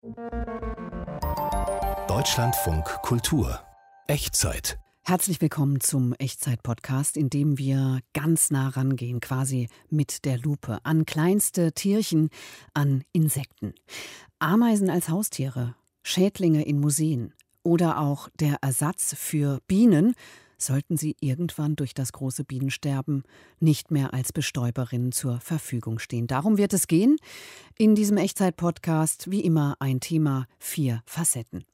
Deutschlandfunk Kultur. Echtzeit. Herzlich willkommen zum Echtzeit-Podcast, in dem wir ganz nah rangehen, quasi mit der Lupe, an kleinste Tierchen, an Insekten. Ameisen als Haustiere, Schädlinge in Museen oder auch der Ersatz für Bienen, sollten sie irgendwann durch das große Bienensterben nicht mehr als Bestäuberinnen zur Verfügung stehen. Darum wird es gehen in diesem Echtzeit-Podcast, wie immer ein Thema, 4 Facetten.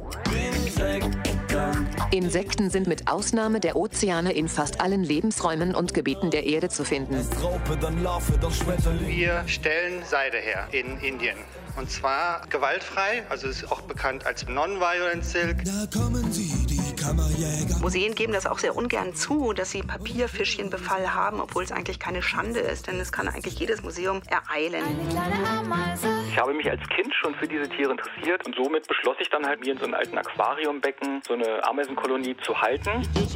Insekten sind mit Ausnahme der Ozeane in fast allen Lebensräumen und Gebieten der Erde zu finden. Wir stellen Seide her in Indien. Und zwar gewaltfrei, also ist auch bekannt als Non-Violent Silk. Da kommen sie, die Kammerjäger. Museen geben das auch sehr ungern zu, dass sie Papierfischchenbefall haben, obwohl es eigentlich keine Schande ist, denn es kann eigentlich jedes Museum ereilen. Ich habe mich als Kind schon für diese Tiere interessiert und somit beschloss ich dann halt, mir in so einem alten Aquariumbecken so eine Ameisenkolonie zu halten.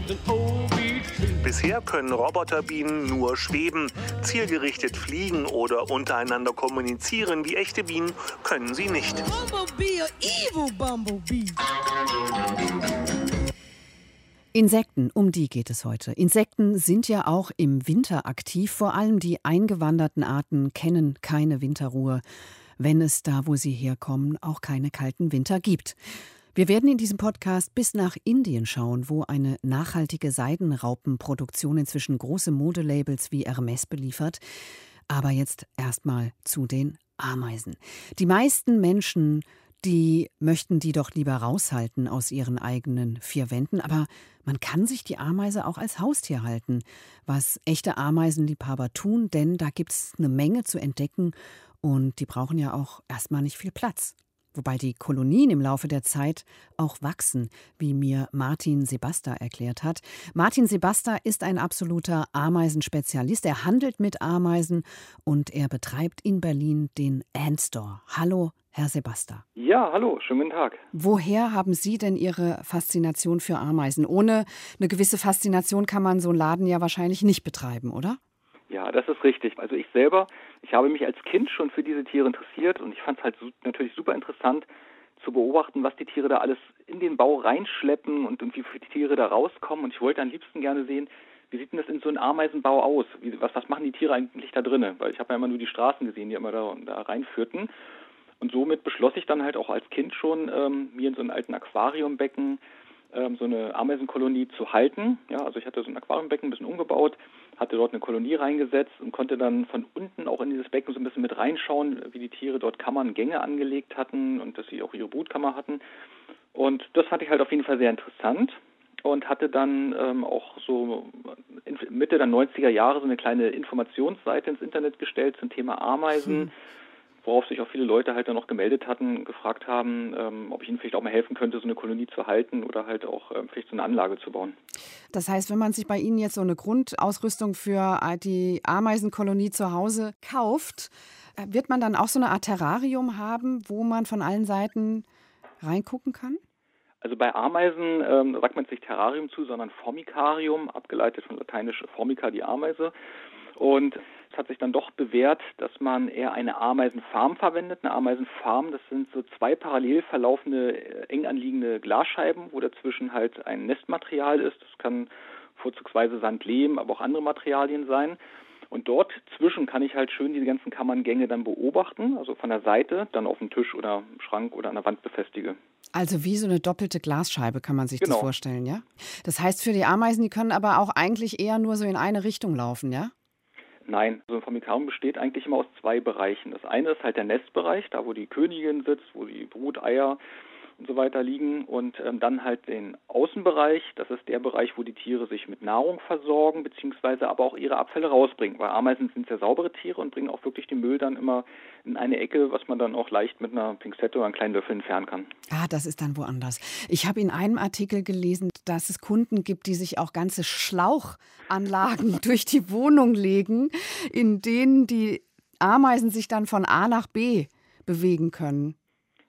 Bisher können Roboterbienen nur schweben. Zielgerichtet fliegen oder untereinander kommunizieren wie echte Bienen können sie nicht. Bumblebee, a evil Bumblebee. Insekten, um die geht es heute. Insekten sind ja auch im Winter aktiv. Vor allem die eingewanderten Arten kennen keine Winterruhe, wenn es da, wo sie herkommen, auch keine kalten Winter gibt. Wir werden in diesem Podcast bis nach Indien schauen, wo eine nachhaltige Seidenraupenproduktion inzwischen große Modelabels wie Hermes beliefert. Aber jetzt erstmal zu den Ameisen. Die meisten Menschen, die möchten die doch lieber raushalten aus ihren eigenen 4 Wänden. Aber man kann sich die Ameise auch als Haustier halten, was echte Ameisenliebhaber tun, denn da gibt es eine Menge zu entdecken und die brauchen ja auch erstmal nicht viel Platz. Wobei die Kolonien im Laufe der Zeit auch wachsen, wie mir Martin Sebasta erklärt hat. Martin Sebasta ist ein absoluter Ameisenspezialist. Er handelt mit Ameisen und er betreibt in Berlin den Ant Store. Hallo, Herr Sebasta. Ja, hallo, schönen guten Tag. Woher haben Sie denn Ihre Faszination für Ameisen? Ohne eine gewisse Faszination kann man so einen Laden ja wahrscheinlich nicht betreiben, oder? Ja, das ist richtig. Also ich habe mich als Kind schon für diese Tiere interessiert und ich fand es halt natürlich super interessant zu beobachten, was die Tiere da alles in den Bau reinschleppen und wie viele Tiere da rauskommen. Und ich wollte am liebsten gerne sehen, wie sieht denn das in so einem Ameisenbau aus? Was machen die Tiere eigentlich da drinnen? Weil ich habe ja immer nur die Straßen gesehen, die immer da reinführten. Und somit beschloss ich dann halt auch als Kind schon, mir in so einem alten Aquariumbecken so eine Ameisenkolonie zu halten. Ja, also ich hatte so ein Aquariumbecken ein bisschen umgebaut, hatte dort eine Kolonie reingesetzt und konnte dann von unten auch in dieses Becken so ein bisschen mit reinschauen, wie die Tiere dort Kammern, Gänge angelegt hatten und dass sie auch ihre Brutkammer hatten. Und das fand ich halt auf jeden Fall sehr interessant und hatte dann auch so Mitte der 90er Jahre so eine kleine Informationsseite ins Internet gestellt zum Thema Ameisen. Worauf sich auch viele Leute halt dann noch gemeldet hatten, gefragt haben, ob ich ihnen vielleicht auch mal helfen könnte, so eine Kolonie zu halten oder halt auch vielleicht so eine Anlage zu bauen. Das heißt, wenn man sich bei Ihnen jetzt so eine Grundausrüstung für die Ameisenkolonie zu Hause kauft, wird man dann auch so eine Art Terrarium haben, wo man von allen Seiten reingucken kann? Also bei Ameisen sagt man nicht Terrarium zu, sondern Formicarium, abgeleitet von lateinisch Formica, die Ameise. Und es hat sich dann doch bewährt, dass man eher eine Ameisenfarm verwendet. Eine Ameisenfarm, das sind so 2 parallel verlaufende, eng anliegende Glasscheiben, wo dazwischen halt ein Nestmaterial ist. Das kann vorzugsweise Sand, Lehm, aber auch andere Materialien sein. Und dort zwischen kann ich halt schön diese ganzen Kammerngänge dann beobachten, also von der Seite, dann auf dem Tisch oder im Schrank oder an der Wand befestige. Also wie so eine doppelte Glasscheibe kann man sich das vorstellen, ja? Das heißt für die Ameisen, die können aber auch eigentlich eher nur so in eine Richtung laufen, ja? Nein, so ein Formicarium besteht eigentlich immer aus 2 Bereichen. Das eine ist halt der Nestbereich, da wo die Königin sitzt, wo die Bruteier und so weiter liegen. Und dann halt den Außenbereich, das ist der Bereich, wo die Tiere sich mit Nahrung versorgen, beziehungsweise aber auch ihre Abfälle rausbringen. Weil Ameisen sind sehr saubere Tiere und bringen auch wirklich den Müll dann immer in eine Ecke, was man dann auch leicht mit einer Pinzette oder einem kleinen Löffel entfernen kann. Ah, das ist dann woanders. Ich habe in einem Artikel gelesen, dass es Kunden gibt, die sich auch ganze Schlauchanlagen durch die Wohnung legen, in denen die Ameisen sich dann von A nach B bewegen können.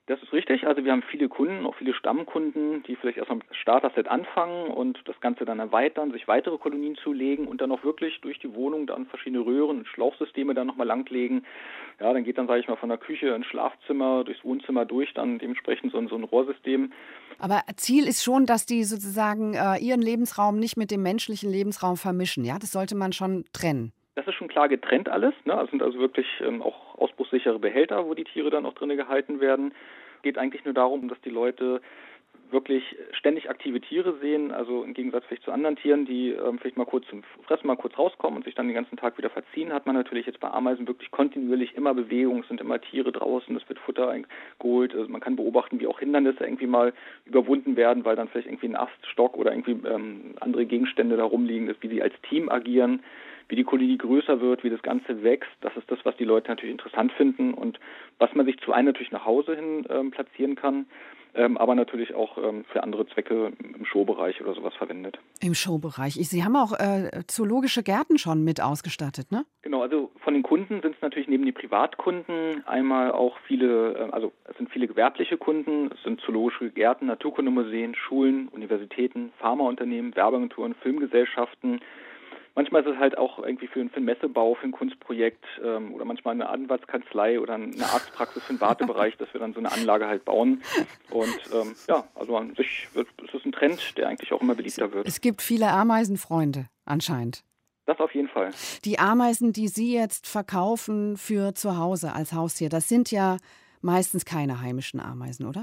Das ist richtig. Also wir haben viele Kunden, auch viele Stammkunden, die vielleicht erstmal mit dem Starter-Set anfangen und das Ganze dann erweitern, sich weitere Kolonien zulegen und dann auch wirklich durch die Wohnung dann verschiedene Röhren und Schlauchsysteme dann nochmal langlegen. Ja, dann geht dann, sage ich mal, von der Küche ins Schlafzimmer, durchs Wohnzimmer durch, dann dementsprechend so ein Rohrsystem. Aber Ziel ist schon, dass die sozusagen ihren Lebensraum nicht mit dem menschlichen Lebensraum vermischen. Ja, das sollte man schon trennen. Das ist schon klar getrennt alles. Ne? Das sind also wirklich auch ausbruchssichere Behälter, wo die Tiere dann auch drin gehalten werden. Geht eigentlich nur darum, dass die Leute wirklich ständig aktive Tiere sehen, also im Gegensatz vielleicht zu anderen Tieren, die vielleicht mal kurz zum Fressen mal kurz rauskommen und sich dann den ganzen Tag wieder verziehen, hat man natürlich jetzt bei Ameisen wirklich kontinuierlich immer Bewegung, es sind immer Tiere draußen, es wird Futter geholt, also man kann beobachten, wie auch Hindernisse irgendwie mal überwunden werden, weil dann vielleicht irgendwie ein Aststock oder irgendwie andere Gegenstände da rumliegen, wie sie als Team agieren, wie die Kolonie größer wird, wie das Ganze wächst. Das ist das, was die Leute natürlich interessant finden und was man sich zu einem natürlich nach Hause hin platzieren kann, aber natürlich auch für andere Zwecke im Showbereich oder sowas verwendet. Im Showbereich. Sie haben auch zoologische Gärten schon mit ausgestattet, ne? Genau, also von den Kunden sind es natürlich neben den Privatkunden einmal auch viele, also es sind viele gewerbliche Kunden, es sind zoologische Gärten, Naturkundemuseen, Schulen, Universitäten, Pharmaunternehmen, Werbeagenturen, Filmgesellschaften. Manchmal ist es halt auch irgendwie für einen Messebau, für ein Kunstprojekt oder manchmal eine Anwaltskanzlei oder eine Arztpraxis für einen Wartebereich, dass wir dann so eine Anlage halt bauen. Und also an sich ist es ein Trend, der eigentlich auch immer beliebter wird. Es gibt viele Ameisenfreunde anscheinend. Das auf jeden Fall. Die Ameisen, die Sie jetzt verkaufen für zu Hause als Haustier, das sind ja meistens keine heimischen Ameisen, oder?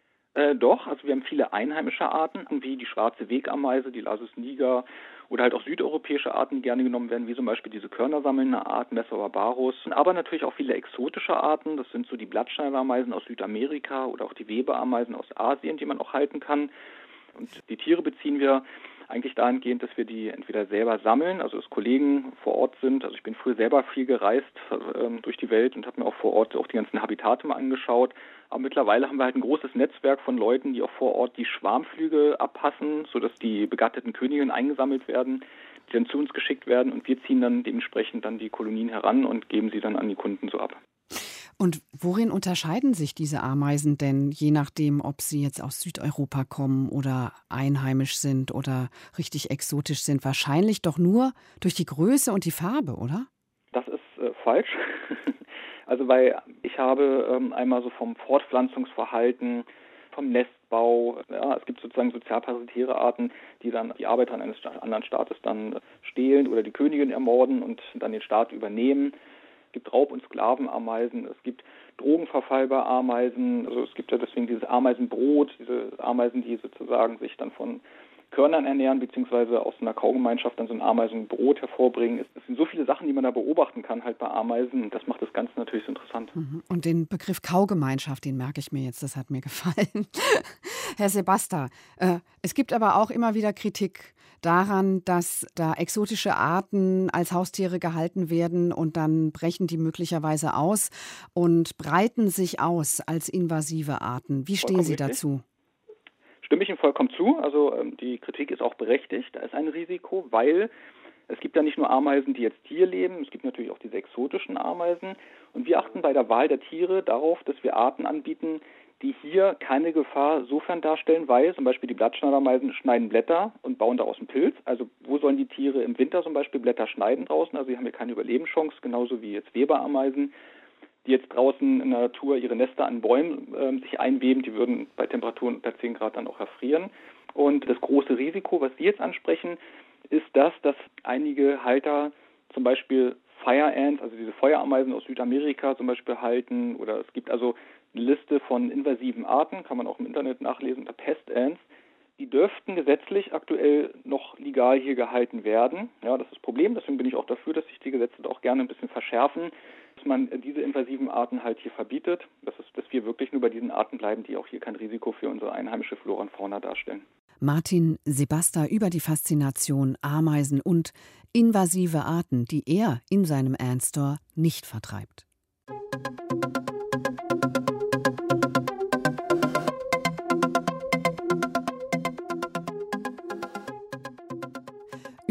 Doch, also wir haben viele einheimische Arten, wie die schwarze Wegameise, die Lasus niger oder halt auch südeuropäische Arten, die gerne genommen werden, wie zum Beispiel diese körnersammelnde Art, Messa barbarus, aber natürlich auch viele exotische Arten, das sind so die Blattschneiderameisen aus Südamerika oder auch die Webeameisen aus Asien, die man auch halten kann. Und die Tiere beziehen wir eigentlich dahingehend, dass wir die entweder selber sammeln, also dass Kollegen vor Ort sind. Also ich bin früher selber viel gereist durch die Welt und habe mir auch vor Ort auch die ganzen Habitate mal angeschaut. Aber mittlerweile haben wir halt ein großes Netzwerk von Leuten, die auch vor Ort die Schwarmflüge abpassen, sodass die begatteten Königinnen eingesammelt werden, die dann zu uns geschickt werden und wir ziehen dann dementsprechend dann die Kolonien heran und geben sie dann an die Kunden so ab. Und worin unterscheiden sich diese Ameisen denn, je nachdem, ob sie jetzt aus Südeuropa kommen oder einheimisch sind oder richtig exotisch sind? Wahrscheinlich doch nur durch die Größe und die Farbe, oder? Das ist falsch. Also weil ich habe einmal so vom Fortpflanzungsverhalten, vom Nestbau, ja, es gibt sozusagen sozialparasitäre Arten, die dann die Arbeiter eines anderen Staates dann stehlen oder die Königin ermorden und dann den Staat übernehmen. Es gibt Raub- und Sklavenameisen, es gibt drogenverfallbare Ameisen, also es gibt ja deswegen dieses Ameisenbrot, diese Ameisen, die sozusagen sich dann von Körnern ernähren, beziehungsweise aus einer Kaugemeinschaft dann so ein Ameisenbrot hervorbringen. Es sind so viele Sachen, die man da beobachten kann halt bei Ameisen und das macht das Ganze natürlich so interessant. Und den Begriff Kaugemeinschaft, den merke ich mir jetzt, das hat mir gefallen. Herr Sebasta, es gibt aber auch immer wieder Kritik daran, dass da exotische Arten als Haustiere gehalten werden und dann brechen die möglicherweise aus und breiten sich aus als invasive Arten. Wie stehen Sie dazu? Stimme ich Ihnen vollkommen zu. Also die Kritik ist auch berechtigt. Da ist ein Risiko, weil es gibt ja nicht nur Ameisen, die jetzt hier leben, es gibt natürlich auch diese exotischen Ameisen. Und wir achten bei der Wahl der Tiere darauf, dass wir Arten anbieten, die hier keine Gefahr sofern darstellen, weil zum Beispiel die Blattschneiderameisen schneiden Blätter und bauen daraus einen Pilz. Also wo sollen die Tiere im Winter zum Beispiel Blätter schneiden draußen? Also sie haben hier keine Überlebenschance, genauso wie jetzt Weberameisen, die jetzt draußen in der Natur ihre Nester an Bäumen sich einweben, die würden bei Temperaturen unter 10 Grad dann auch erfrieren. Und das große Risiko, was Sie jetzt ansprechen, ist das, dass einige Halter zum Beispiel Fire Ants, also diese Feuerameisen aus Südamerika zum Beispiel halten, oder es gibt also eine Liste von invasiven Arten, kann man auch im Internet nachlesen, unter Pest Ants. Die dürften gesetzlich aktuell noch legal hier gehalten werden. Ja, das ist das Problem, deswegen bin ich auch dafür, dass sich die Gesetze da auch gerne ein bisschen verschärfen, dass man diese invasiven Arten halt hier verbietet, dass wir wirklich nur bei diesen Arten bleiben, die auch hier kein Risiko für unsere einheimische Flora und Fauna darstellen. Martin Sebasta über die Faszination Ameisen und invasive Arten, die er in seinem Ant-Store nicht vertreibt.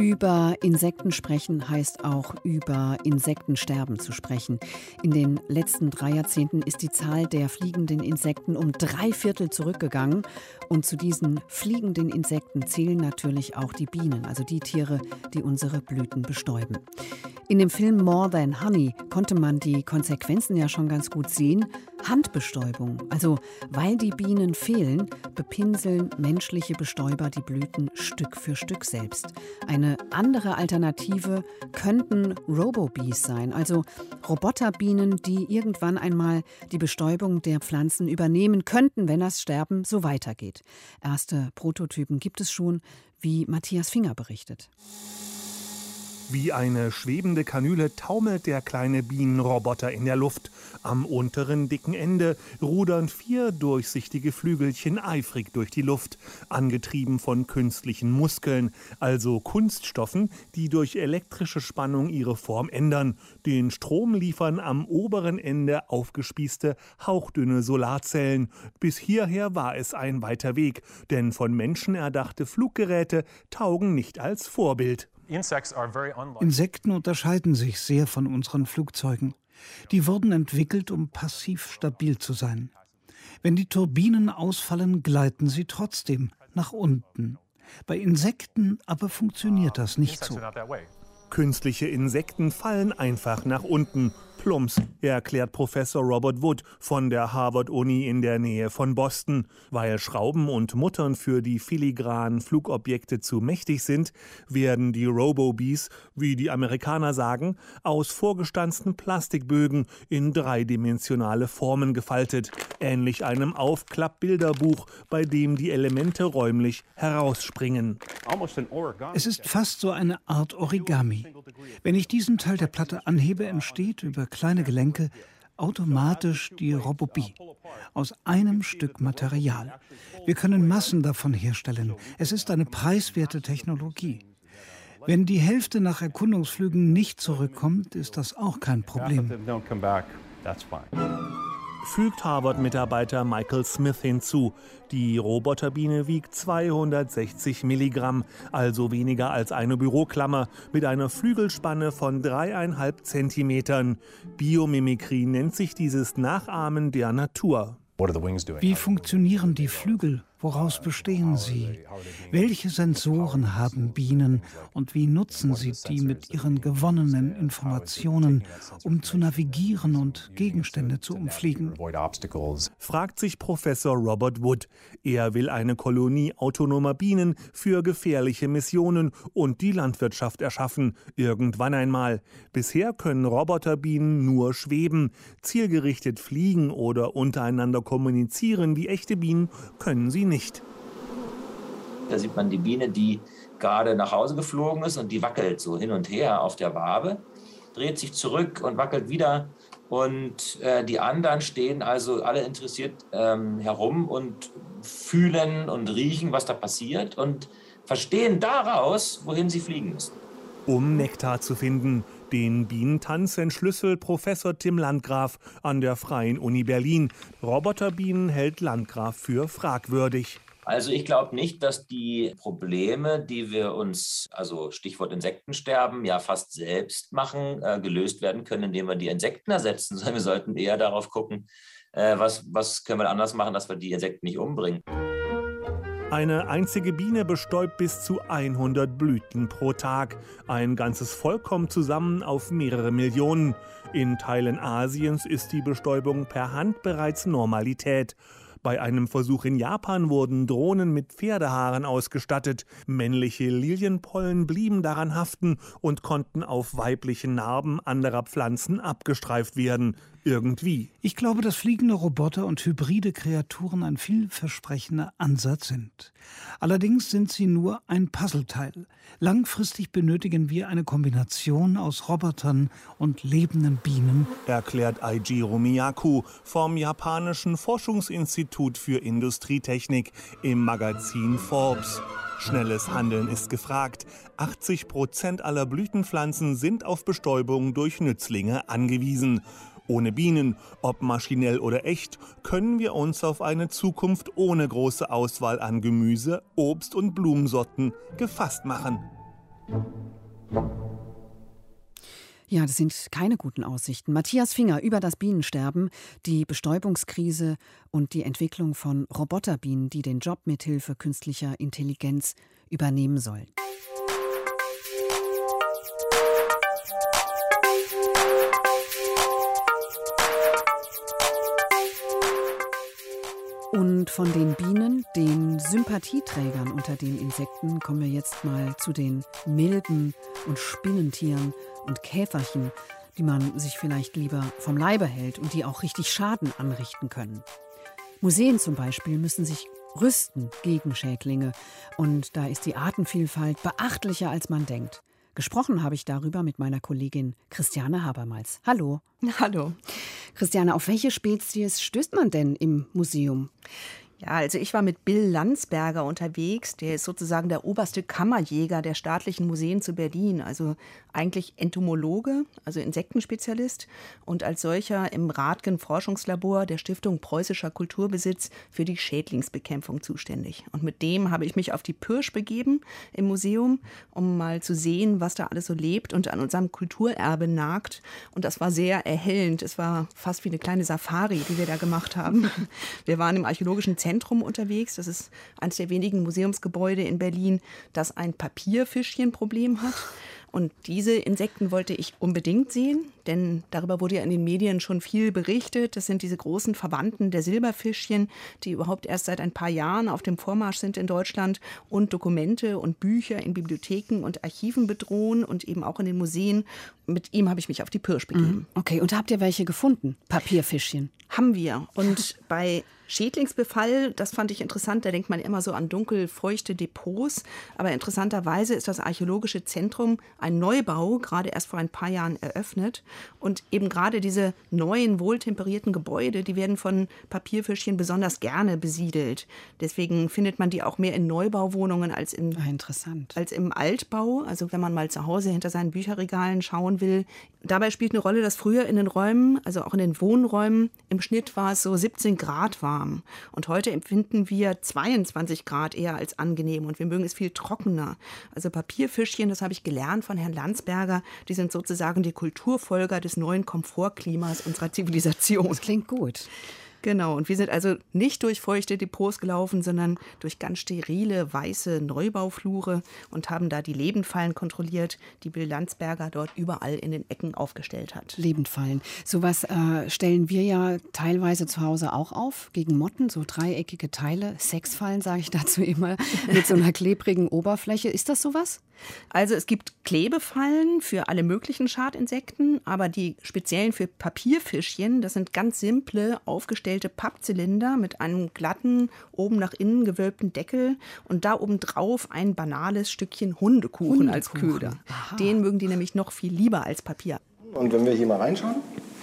Über Insekten sprechen heißt auch über Insektensterben zu sprechen. In den letzten 3 Jahrzehnten ist die Zahl der fliegenden Insekten um 3/4 zurückgegangen. Und zu diesen fliegenden Insekten zählen natürlich auch die Bienen, also die Tiere, die unsere Blüten bestäuben. In dem Film More Than Honey konnte man die Konsequenzen ja schon ganz gut sehen. Handbestäubung, also weil die Bienen fehlen, bepinseln menschliche Bestäuber die Blüten Stück für Stück selbst. Eine andere Alternative könnten Robo-Bees sein, also Roboterbienen, die irgendwann einmal die Bestäubung der Pflanzen übernehmen könnten, wenn das Sterben so weitergeht. Erste Prototypen gibt es schon, wie Matthias Finger berichtet. Wie eine schwebende Kanüle taumelt der kleine Bienenroboter in der Luft. Am unteren dicken Ende rudern 4 durchsichtige Flügelchen eifrig durch die Luft, angetrieben von künstlichen Muskeln, also Kunststoffen, die durch elektrische Spannung ihre Form ändern. Den Strom liefern am oberen Ende aufgespießte, hauchdünne Solarzellen. Bis hierher war es ein weiter Weg, denn von Menschen erdachte Fluggeräte taugen nicht als Vorbild. Insekten unterscheiden sich sehr von unseren Flugzeugen. Die wurden entwickelt, um passiv stabil zu sein. Wenn die Turbinen ausfallen, gleiten sie trotzdem nach unten. Bei Insekten aber funktioniert das nicht so. Künstliche Insekten fallen einfach nach unten. Plumps, erklärt Professor Robert Wood von der Harvard-Uni in der Nähe von Boston. Weil Schrauben und Muttern für die filigranen Flugobjekte zu mächtig sind, werden die Robo-Bees, wie die Amerikaner sagen, aus vorgestanzten Plastikbögen in dreidimensionale Formen gefaltet. Ähnlich einem Aufklappbilderbuch, bei dem die Elemente räumlich herausspringen. Es ist fast so eine Art Origami. Wenn ich diesen Teil der Platte anhebe, entsteht über kleine Gelenke automatisch die Robo-Bee aus einem Stück Material. Wir können Massen davon herstellen. Es ist eine preiswerte Technologie. Wenn die Hälfte nach Erkundungsflügen nicht zurückkommt, ist das auch kein Problem. Fügt Harvard-Mitarbeiter Michael Smith hinzu. Die Roboterbiene wiegt 260 Milligramm, also weniger als eine Büroklammer, mit einer Flügelspanne von 3,5 Zentimetern. Biomimikrie nennt sich dieses Nachahmen der Natur. Wie funktionieren die Flügel? Woraus bestehen sie? Welche Sensoren haben Bienen und wie nutzen sie die mit ihren gewonnenen Informationen, um zu navigieren und Gegenstände zu umfliegen? Fragt sich Professor Robert Wood. Er will eine Kolonie autonomer Bienen für gefährliche Missionen und die Landwirtschaft erschaffen. Irgendwann einmal. Bisher können Roboterbienen nur schweben. Zielgerichtet fliegen oder untereinander kommunizieren wie echte Bienen können sie nicht. Da sieht man die Biene, die gerade nach Hause geflogen ist und die wackelt so hin und her auf der Wabe, dreht sich zurück und wackelt wieder. Und die anderen stehen also alle interessiert herum und fühlen und riechen, was da passiert und verstehen daraus, wohin sie fliegen müssen. Um Nektar zu finden. Den Bienentanz entschlüsselt Professor Tim Landgraf an der Freien Uni Berlin. Roboterbienen hält Landgraf für fragwürdig. Also ich glaube nicht, dass die Probleme, die wir uns, also Stichwort Insektensterben, ja fast selbst machen, gelöst werden können, indem wir die Insekten ersetzen, sondern wir sollten eher darauf gucken, was können wir anders machen, dass wir die Insekten nicht umbringen. Eine einzige Biene bestäubt bis zu 100 Blüten pro Tag. Ein ganzes Volk kommt zusammen auf mehrere Millionen. In Teilen Asiens ist die Bestäubung per Hand bereits Normalität. Bei einem Versuch in Japan wurden Drohnen mit Pferdehaaren ausgestattet. Männliche Lilienpollen blieben daran haften und konnten auf weiblichen Narben anderer Pflanzen abgestreift werden. Irgendwie. Ich glaube, dass fliegende Roboter und hybride Kreaturen ein vielversprechender Ansatz sind. Allerdings sind sie nur ein Puzzleteil. Langfristig benötigen wir eine Kombination aus Robotern und lebenden Bienen, erklärt Eijiro Miyaku vom japanischen Forschungsinstitut für Industrietechnik im Magazin Forbes. Schnelles Handeln ist gefragt. 80% aller Blütenpflanzen sind auf Bestäubung durch Nützlinge angewiesen. Ohne Bienen, ob maschinell oder echt, können wir uns auf eine Zukunft ohne große Auswahl an Gemüse, Obst und Blumensorten gefasst machen. Ja, das sind keine guten Aussichten. Matthias Finger über das Bienensterben, die Bestäubungskrise und die Entwicklung von Roboterbienen, die den Job mithilfe künstlicher Intelligenz übernehmen sollen. Und von den Bienen, den Sympathieträgern unter den Insekten, kommen wir jetzt mal zu den Milben und Spinnentieren und Käferchen, die man sich vielleicht lieber vom Leibe hält und die auch richtig Schaden anrichten können. Museen zum Beispiel müssen sich rüsten gegen Schädlinge. Und da ist die Artenvielfalt beachtlicher, als man denkt. Gesprochen habe ich darüber mit meiner Kollegin Christiane Habermals. Hallo. Hallo. Christiane, auf welche Spezies stößt man denn im Museum? Ja, also ich war mit Bill Landsberger unterwegs. Der ist sozusagen der oberste Kammerjäger der staatlichen Museen zu Berlin. Also eigentlich Entomologe, also Insektenspezialist und als solcher im Rathgen-Forschungslabor der Stiftung Preußischer Kulturbesitz für die Schädlingsbekämpfung zuständig. Und mit dem habe ich mich auf die Pirsch begeben im Museum, um mal zu sehen, was da alles so lebt und an unserem Kulturerbe nagt. Und das war sehr erhellend. Es war fast wie eine kleine Safari, die wir da gemacht haben. Wir waren im Archäologischen Zentrum unterwegs. Das ist eines der wenigen Museumsgebäude in Berlin, das ein Papierfischchenproblem hat. Und diese Insekten wollte ich unbedingt sehen, denn darüber wurde ja in den Medien schon viel berichtet. Das sind diese großen Verwandten der Silberfischchen, die überhaupt erst seit ein paar Jahren auf dem Vormarsch sind in Deutschland und Dokumente und Bücher in Bibliotheken und Archiven bedrohen und eben auch in den Museen. Mit ihm habe ich mich auf die Pirsch begeben. Okay, und habt ihr welche gefunden? Papierfischchen? Haben wir. Und bei Schädlingsbefall, das fand ich interessant, da denkt man immer so an dunkelfeuchte Depots. Aber interessanterweise ist das Archäologische Zentrum ein Neubau, gerade erst vor ein paar Jahren eröffnet. Und eben gerade diese neuen, wohltemperierten Gebäude, die werden von Papierfischchen besonders gerne besiedelt. Deswegen findet man die auch mehr in Neubauwohnungen als im Altbau. Also wenn man mal zu Hause hinter seinen Bücherregalen schauen will. Dabei spielt eine Rolle, dass früher in den Räumen, also auch in den Wohnräumen, im Schnitt war es so 17 Grad warm. Und heute empfinden wir 22 Grad eher als angenehm und wir mögen es viel trockener. Also Papierfischchen, das habe ich gelernt von Herrn Landsberger, die sind sozusagen die Kulturfolger des neuen Komfortklimas unserer Zivilisation. Das klingt gut. Genau, und wir sind also nicht durch feuchte Depots gelaufen, sondern durch ganz sterile, weiße Neubauflure und haben da die Lebendfallen kontrolliert, die Bill Landsberger dort überall in den Ecken aufgestellt hat. Lebendfallen. Sowas stellen wir ja teilweise zu Hause auch auf, gegen Motten, so dreieckige Teile. Sexfallen, sage ich dazu immer, mit so einer klebrigen Oberfläche. Ist das sowas? Also es gibt Klebefallen für alle möglichen Schadinsekten, aber die speziellen für Papierfischchen, das sind ganz simple, aufgestellte Pappzylinder mit einem glatten, oben nach innen gewölbten Deckel und da oben drauf ein banales Stückchen Hundekuchen als Köder. Aha. Den mögen die nämlich noch viel lieber als Papier. Und wenn wir hier mal reinschauen?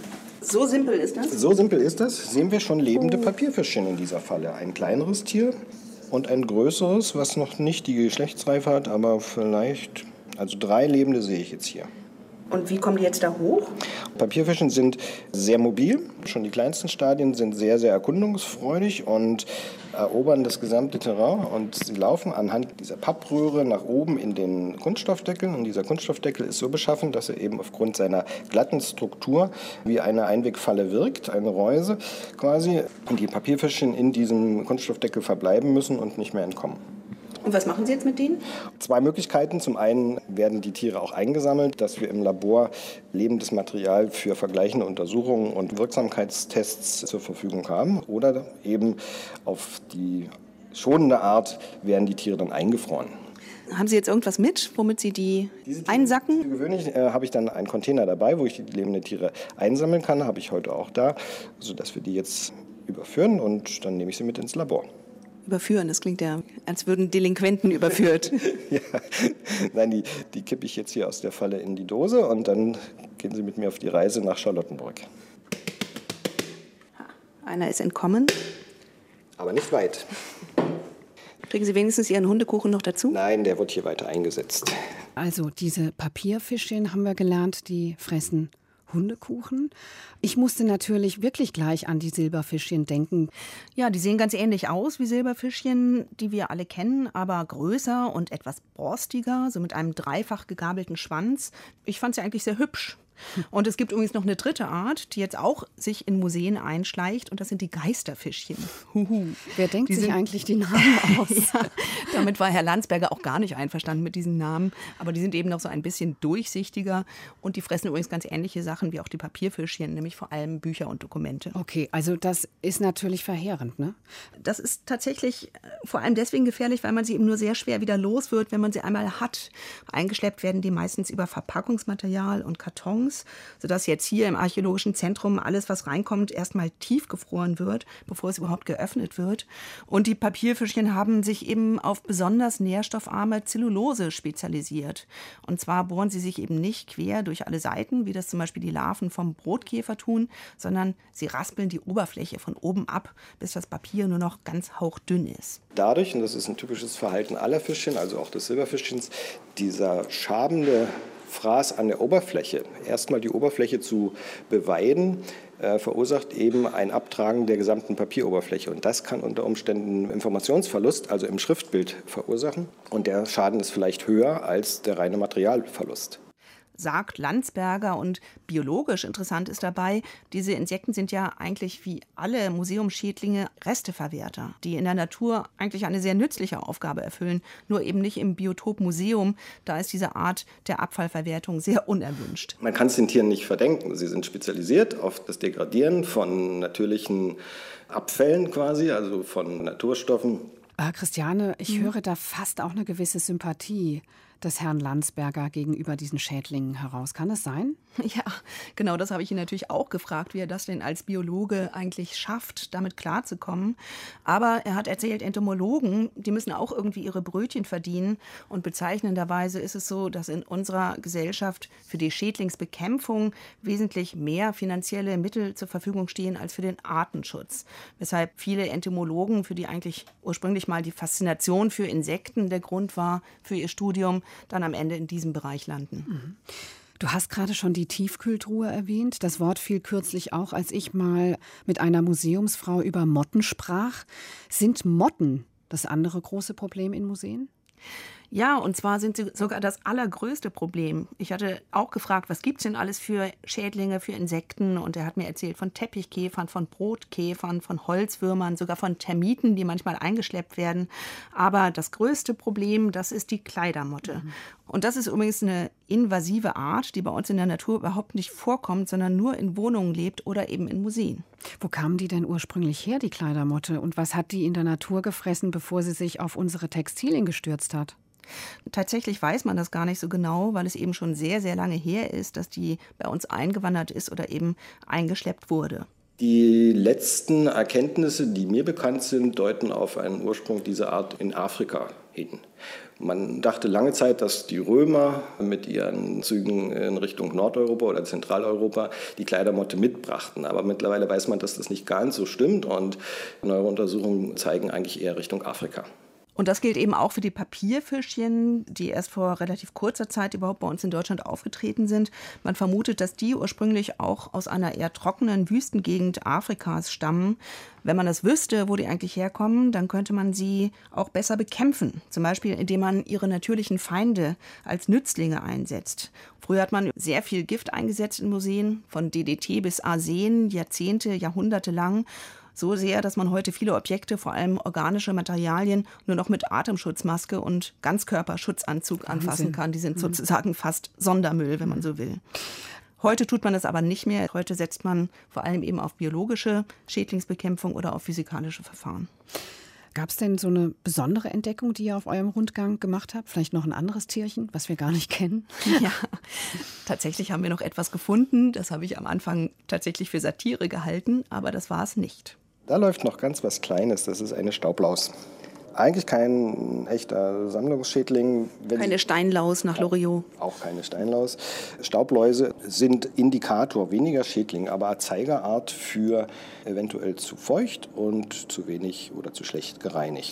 So simpel ist das? So simpel ist das. Sehen wir schon lebende Papierfischchen in dieser Falle. Ein kleineres Tier und ein größeres, was noch nicht die Geschlechtsreife hat, aber vielleicht, also 3 lebende sehe ich jetzt hier. Und wie kommen die jetzt da hoch? Papierfischen sind sehr mobil. Schon die kleinsten Stadien sind sehr, sehr erkundungsfreudig und erobern das gesamte Terrain. Und sie laufen anhand dieser Pappröhre nach oben in den Kunststoffdeckel. Und dieser Kunststoffdeckel ist so beschaffen, dass er eben aufgrund seiner glatten Struktur wie eine Einwegfalle wirkt, eine Reuse quasi. Und die Papierfischchen in diesem Kunststoffdeckel verbleiben müssen und nicht mehr entkommen. Und was machen Sie jetzt mit denen? 2 Möglichkeiten. Zum einen werden die Tiere auch eingesammelt, dass wir im Labor lebendes Material für vergleichende Untersuchungen und Wirksamkeitstests zur Verfügung haben. Oder eben auf die schonende Art werden die Tiere dann eingefroren. Haben Sie jetzt irgendwas mit, womit Sie die einsacken? Für gewöhnlich habe ich dann einen Container dabei, wo ich die lebenden Tiere einsammeln kann. Habe ich heute auch da, sodass wir die jetzt überführen und dann nehme ich sie mit ins Labor. Überführen, das klingt ja, als würden Delinquenten überführt. Ja, nein, die kippe ich jetzt hier aus der Falle in die Dose und dann gehen Sie mit mir auf die Reise nach Charlottenburg. Einer ist entkommen. Aber nicht weit. Kriegen Sie wenigstens Ihren Hundekuchen noch dazu? Nein, der wird hier weiter eingesetzt. Also diese Papierfischchen, haben wir gelernt, die fressen Hundekuchen. Ich musste natürlich wirklich gleich an die Silberfischchen denken. Ja, die sehen ganz ähnlich aus wie Silberfischchen, die wir alle kennen, aber größer und etwas borstiger, so mit einem dreifach gegabelten Schwanz. Ich fand sie eigentlich sehr hübsch. Und es gibt übrigens noch eine dritte Art, die jetzt auch sich in Museen einschleicht, und das sind die Geisterfischchen. Wer denkt sich eigentlich die Namen aus? Ja, damit war Herr Landsberger auch gar nicht einverstanden mit diesen Namen, aber die sind eben noch so ein bisschen durchsichtiger und die fressen übrigens ganz ähnliche Sachen wie auch die Papierfischchen, nämlich vor allem Bücher und Dokumente. Okay, also das ist natürlich verheerend, ne? Das ist tatsächlich vor allem deswegen gefährlich, weil man sie eben nur sehr schwer wieder los wird, wenn man sie einmal hat. Eingeschleppt werden die meistens über Verpackungsmaterial und Kartons, sodass jetzt hier im Archäologischen Zentrum alles, was reinkommt, erstmal tiefgefroren wird, bevor es überhaupt geöffnet wird. Und die Papierfischchen haben sich eben auf besonders nährstoffarme Zellulose spezialisiert. Und zwar bohren sie sich eben nicht quer durch alle Seiten, wie das zum Beispiel die Larven vom Brotkäfer tun, sondern sie raspeln die Oberfläche von oben ab, bis das Papier nur noch ganz hauchdünn ist. Dadurch, und das ist ein typisches Verhalten aller Fischchen, also auch des Silberfischchens, dieser schabende Fraß an der Oberfläche, erstmal die Oberfläche zu beweiden, verursacht eben ein Abtragen der gesamten Papieroberfläche. Und das kann unter Umständen Informationsverlust, also im Schriftbild, verursachen. Und der Schaden ist vielleicht höher als der reine Materialverlust. Sagt Landsberger. Und biologisch interessant ist dabei, diese Insekten sind ja eigentlich wie alle Museumsschädlinge Resteverwerter, die in der Natur eigentlich eine sehr nützliche Aufgabe erfüllen, nur eben nicht im Biotop Museum. Da ist diese Art der Abfallverwertung sehr unerwünscht. Man kann es den Tieren nicht verdenken. Sie sind spezialisiert auf das Degradieren von natürlichen Abfällen quasi, also von Naturstoffen. Christiane, ich höre da fast auch eine gewisse Sympathie des Herrn Landsberger gegenüber diesen Schädlingen heraus. Kann es sein? Ja, genau, das habe ich ihn natürlich auch gefragt, wie er das denn als Biologe eigentlich schafft, damit klarzukommen. Aber er hat erzählt, Entomologen, die müssen auch irgendwie ihre Brötchen verdienen. Und bezeichnenderweise ist es so, dass in unserer Gesellschaft für die Schädlingsbekämpfung wesentlich mehr finanzielle Mittel zur Verfügung stehen als für den Artenschutz. Weshalb viele Entomologen, für die eigentlich ursprünglich mal die Faszination für Insekten der Grund war für ihr Studium, dann am Ende in diesem Bereich landen. Mhm. Du hast gerade schon die Tiefkühltruhe erwähnt. Das Wort fiel kürzlich auch, als ich mal mit einer Museumsfrau über Motten sprach. Sind Motten das andere große Problem in Museen? Ja, und zwar sind sie sogar das allergrößte Problem. Ich hatte auch gefragt, was gibt es denn alles für Schädlinge, für Insekten? Und er hat mir erzählt von Teppichkäfern, von Brotkäfern, von Holzwürmern, sogar von Termiten, die manchmal eingeschleppt werden. Aber das größte Problem, das ist die Kleidermotte. Und das ist übrigens eine invasive Art, die bei uns in der Natur überhaupt nicht vorkommt, sondern nur in Wohnungen lebt oder eben in Museen. Wo kamen die denn ursprünglich her, die Kleidermotte? Und was hat die in der Natur gefressen, bevor sie sich auf unsere Textilien gestürzt hat? Tatsächlich weiß man das gar nicht so genau, weil es eben schon sehr, sehr lange her ist, dass die bei uns eingewandert ist oder eben eingeschleppt wurde. Die letzten Erkenntnisse, die mir bekannt sind, deuten auf einen Ursprung dieser Art in Afrika hin. Man dachte lange Zeit, dass die Römer mit ihren Zügen in Richtung Nordeuropa oder Zentraleuropa die Kleidermotte mitbrachten. Aber mittlerweile weiß man, dass das nicht ganz so stimmt und neuere Untersuchungen zeigen eigentlich eher Richtung Afrika. Und das gilt eben auch für die Papierfischchen, die erst vor relativ kurzer Zeit überhaupt bei uns in Deutschland aufgetreten sind. Man vermutet, dass die ursprünglich auch aus einer eher trockenen Wüstengegend Afrikas stammen. Wenn man das wüsste, wo die eigentlich herkommen, dann könnte man sie auch besser bekämpfen. Zum Beispiel, indem man ihre natürlichen Feinde als Nützlinge einsetzt. Früher hat man sehr viel Gift eingesetzt in Museen, von DDT bis Arsen, Jahrzehnte, Jahrhunderte lang. So sehr, dass man heute viele Objekte, vor allem organische Materialien, nur noch mit Atemschutzmaske und Ganzkörperschutzanzug anfassen kann. Die sind sozusagen fast Sondermüll, wenn man so will. Heute tut man das aber nicht mehr. Heute setzt man vor allem eben auf biologische Schädlingsbekämpfung oder auf physikalische Verfahren. Gab es denn so eine besondere Entdeckung, die ihr auf eurem Rundgang gemacht habt? Vielleicht noch ein anderes Tierchen, was wir gar nicht kennen? Ja, tatsächlich haben wir noch etwas gefunden. Das habe ich am Anfang tatsächlich für Satire gehalten, aber das war es nicht. Da läuft noch ganz was Kleines, das ist eine Staublaus. Eigentlich kein echter Sammlungsschädling. Keine Steinlaus nach Loriot. Auch keine Steinlaus. Staubläuse sind Indikator, weniger Schädling, aber Zeigerart für eventuell zu feucht und zu wenig oder zu schlecht gereinigt.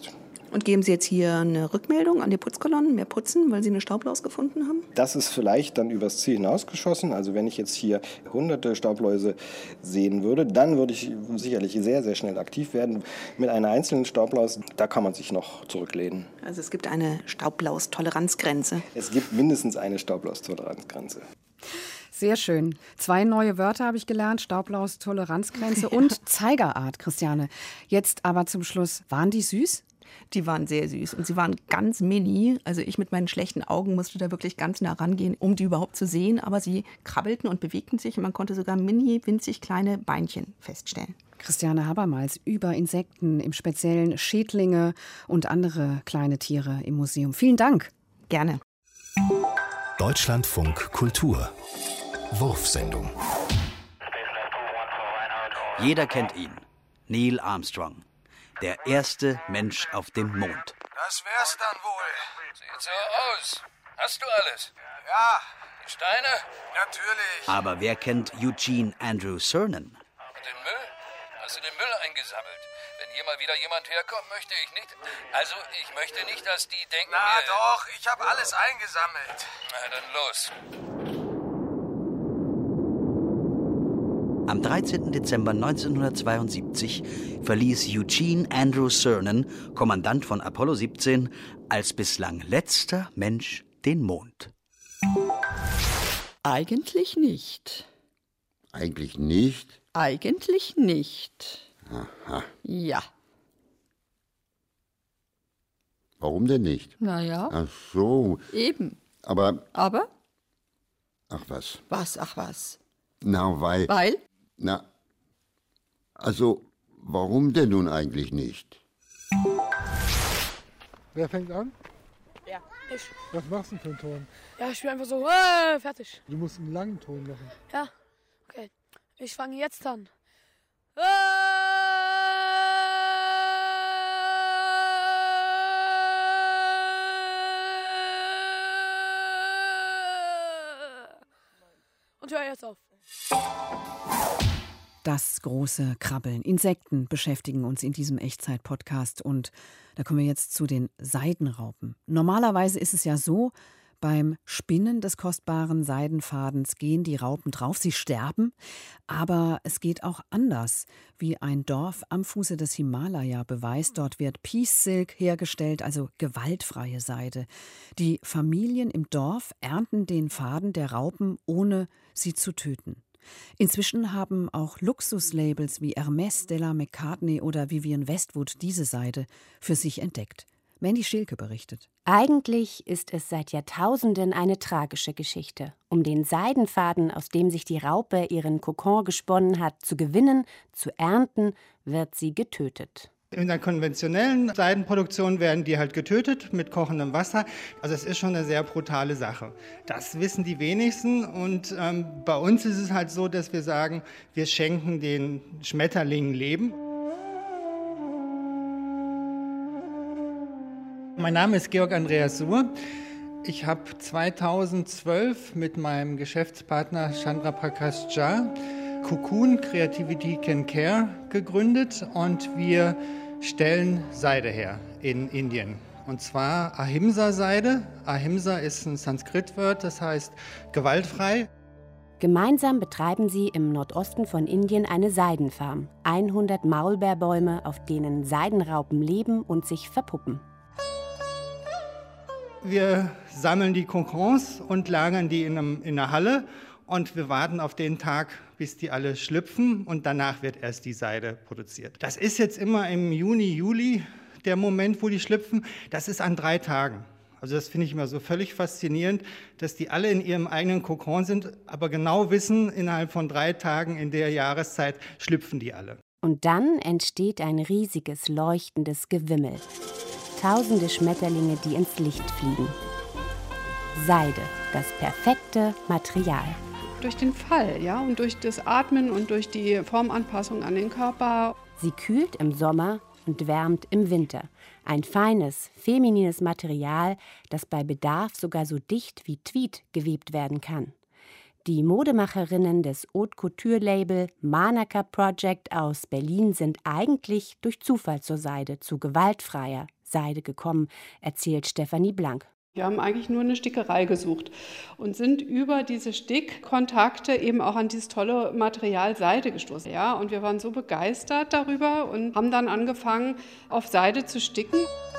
Und geben Sie jetzt hier eine Rückmeldung an die Putzkolonnen, mehr putzen, weil Sie eine Staublaus gefunden haben? Das ist vielleicht dann übers Ziel hinausgeschossen. Also wenn ich jetzt hier hunderte Staubläuse sehen würde, dann würde ich sicherlich sehr, sehr schnell aktiv werden. Mit einer einzelnen Staublaus, da kann man sich noch zurücklehnen. Also es gibt eine Staublaus-Toleranzgrenze. Es gibt mindestens eine Staublaus-Toleranzgrenze. Sehr schön. 2 neue Wörter habe ich gelernt, Staublaus-Toleranzgrenze und Zeigerart, Christiane. Jetzt aber zum Schluss, waren die süß? Die waren sehr süß und sie waren ganz mini. Also ich mit meinen schlechten Augen musste da wirklich ganz nah rangehen, um die überhaupt zu sehen. Aber sie krabbelten und bewegten sich und man konnte sogar mini, winzig kleine Beinchen feststellen. Christiane Habermals über Insekten, im Speziellen Schädlinge und andere kleine Tiere im Museum. Vielen Dank. Gerne. Deutschlandfunk Kultur. Wurfsendung. Jeder kennt ihn. Neil Armstrong. Der erste Mensch auf dem Mond. Das wär's dann wohl. Sieht so aus. Hast du alles? Ja. Die Steine? Natürlich. Aber wer kennt Eugene Andrew Cernan? Und den Müll? Hast du den Müll eingesammelt? Wenn hier mal wieder jemand herkommt, möchte ich nicht. Also, ich möchte nicht, dass die denken... Na doch, ich habe alles eingesammelt. Na, dann los. Am 13. Dezember 1972 verließ Eugene Andrew Cernan, Kommandant von Apollo 17, als bislang letzter Mensch den Mond. Eigentlich nicht. Eigentlich nicht? Eigentlich nicht. Aha. Ja. Warum denn nicht? Naja. Ach so. Eben. Aber? Ach was? Was, ach was? Na, weil? Weil? Na, also, warum denn nun eigentlich nicht? Wer fängt an? Ja, ich. Was machst du für einen Ton? Ja, ich spiele einfach so, fertig. Du musst einen langen Ton machen. Ja, okay. Ich fange jetzt an. Und hör jetzt auf. Das große Krabbeln. Insekten beschäftigen uns in diesem Echtzeit-Podcast. Und da kommen wir jetzt zu den Seidenraupen. Normalerweise ist es ja so, beim Spinnen des kostbaren Seidenfadens gehen die Raupen drauf, sie sterben. Aber es geht auch anders, wie ein Dorf am Fuße des Himalaya beweist. Dort wird Peace Silk hergestellt, also gewaltfreie Seide. Die Familien im Dorf ernten den Faden der Raupen, ohne sie zu töten. Inzwischen haben auch Luxuslabels wie Hermès, Stella McCartney oder Vivienne Westwood diese Seide für sich entdeckt. Mandy Schilke berichtet. Eigentlich ist es seit Jahrtausenden eine tragische Geschichte. Um den Seidenfaden, aus dem sich die Raupe ihren Kokon gesponnen hat, zu gewinnen, zu ernten, wird sie getötet. In der konventionellen Seidenproduktion werden die halt getötet mit kochendem Wasser. Also es ist schon eine sehr brutale Sache. Das wissen die wenigsten und bei uns ist es halt so, dass wir sagen, wir schenken den Schmetterlingen Leben. Mein Name ist Georg Andreas Suhr. Ich habe 2012 mit meinem Geschäftspartner Chandra Prakash Jha Cocoon Creativity Can Care gegründet und wir stellen Seide her in Indien. Und zwar Ahimsa-Seide. Ahimsa ist ein Sanskritwort, das heißt gewaltfrei. Gemeinsam betreiben sie im Nordosten von Indien eine Seidenfarm. 100 Maulbeerbäume, auf denen Seidenraupen leben und sich verpuppen. Wir sammeln die Kokons und lagern die in einer Halle. Und wir warten auf den Tag, bis die alle schlüpfen und danach wird erst die Seide produziert. Das ist jetzt immer im Juni, Juli der Moment, wo die schlüpfen. Das ist an 3 Tagen. Also das finde ich immer so völlig faszinierend, dass die alle in ihrem eigenen Kokon sind, aber genau wissen, innerhalb von 3 Tagen in der Jahreszeit schlüpfen die alle. Und dann entsteht ein riesiges, leuchtendes Gewimmel. Tausende Schmetterlinge, die ins Licht fliegen. Seide, das perfekte Material. Durch den Fall, ja, und durch das Atmen und durch die Formanpassung an den Körper. Sie kühlt im Sommer und wärmt im Winter. Ein feines, feminines Material, das bei Bedarf sogar so dicht wie Tweed gewebt werden kann. Die Modemacherinnen des Haute Couture-Label Manaka Project aus Berlin sind eigentlich durch Zufall zur Seide zu gewaltfreier, Seide gekommen, erzählt Stefanie Blank. Wir haben eigentlich nur eine Stickerei gesucht und sind über diese Stickkontakte eben auch an dieses tolle Material Seide gestoßen. Ja, und wir waren so begeistert darüber und haben dann angefangen, auf Seide zu sticken.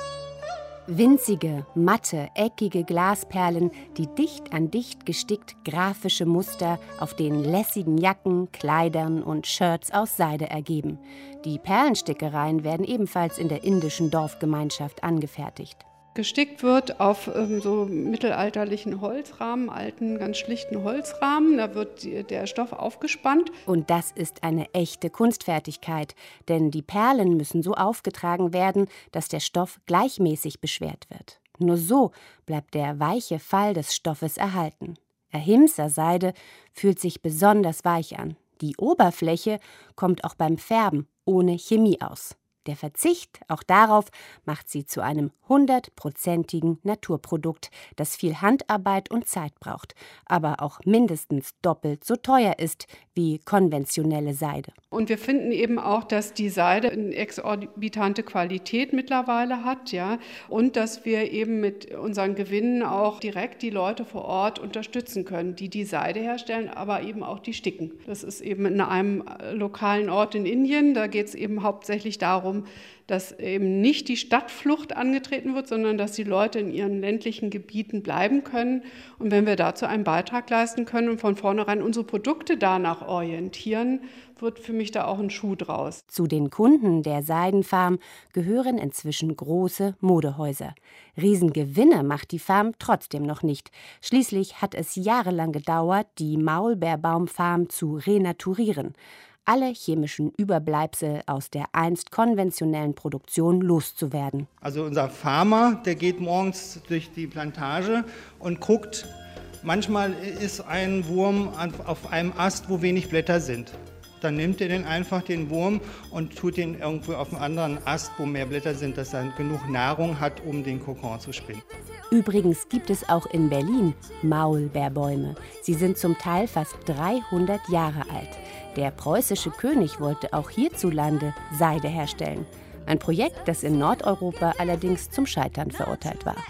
Winzige, matte, eckige Glasperlen, die dicht an dicht gestickt grafische Muster auf den lässigen Jacken, Kleidern und Shirts aus Seide ergeben. Die Perlenstickereien werden ebenfalls in der indischen Dorfgemeinschaft angefertigt. Gestickt wird auf so mittelalterlichen Holzrahmen, alten, ganz schlichten Holzrahmen. Da wird der Stoff aufgespannt. Und das ist eine echte Kunstfertigkeit, denn die Perlen müssen so aufgetragen werden, dass der Stoff gleichmäßig beschwert wird. Nur so bleibt der weiche Fall des Stoffes erhalten. Ahimsa-Seide fühlt sich besonders weich an. Die Oberfläche kommt auch beim Färben ohne Chemie aus. Der Verzicht auch darauf macht sie zu einem 100%igen Naturprodukt, das viel Handarbeit und Zeit braucht, aber auch mindestens doppelt so teuer ist wie konventionelle Seide. Und wir finden eben auch, dass die Seide eine exorbitante Qualität mittlerweile hat, ja, und dass wir eben mit unseren Gewinnen auch direkt die Leute vor Ort unterstützen können, die Seide herstellen, aber eben auch die sticken. Das ist eben in einem lokalen Ort in Indien, da geht es eben hauptsächlich darum, dass eben nicht die Stadtflucht angetreten wird, sondern dass die Leute in ihren ländlichen Gebieten bleiben können. Und wenn wir dazu einen Beitrag leisten können und von vornherein unsere Produkte danach orientieren, wird für mich da auch ein Schuh draus. Zu den Kunden der Seidenfarm gehören inzwischen große Modehäuser. Riesengewinne macht die Farm trotzdem noch nicht. Schließlich hat es jahrelang gedauert, die Maulbeerbaumfarm zu renaturieren. Alle chemischen Überbleibsel aus der einst konventionellen Produktion loszuwerden. Also unser Farmer, der geht morgens durch die Plantage und guckt, manchmal ist ein Wurm auf einem Ast, wo wenig Blätter sind. Dann nimmt er den Wurm, und tut den irgendwo auf einen anderen Ast, wo mehr Blätter sind, dass er genug Nahrung hat, um den Kokon zu spinnen. Übrigens gibt es auch in Berlin Maulbeerbäume. Sie sind zum Teil fast 300 Jahre alt. Der preußische König wollte auch hierzulande Seide herstellen. Ein Projekt, das in Nordeuropa allerdings zum Scheitern verurteilt war.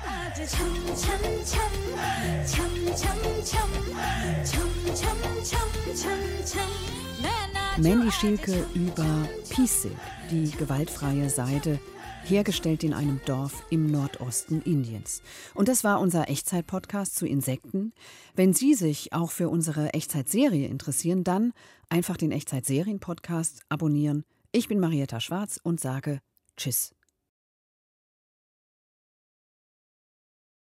Mandy Schielke über Peace Silk, die gewaltfreie Seide, hergestellt in einem Dorf im Nordosten Indiens. Und das war unser Echtzeit-Podcast zu Insekten. Wenn Sie sich auch für unsere Echtzeit-Serie interessieren, dann einfach den Echtzeit-Serien-Podcast abonnieren. Ich bin Marietta Schwarz und sage Tschüss.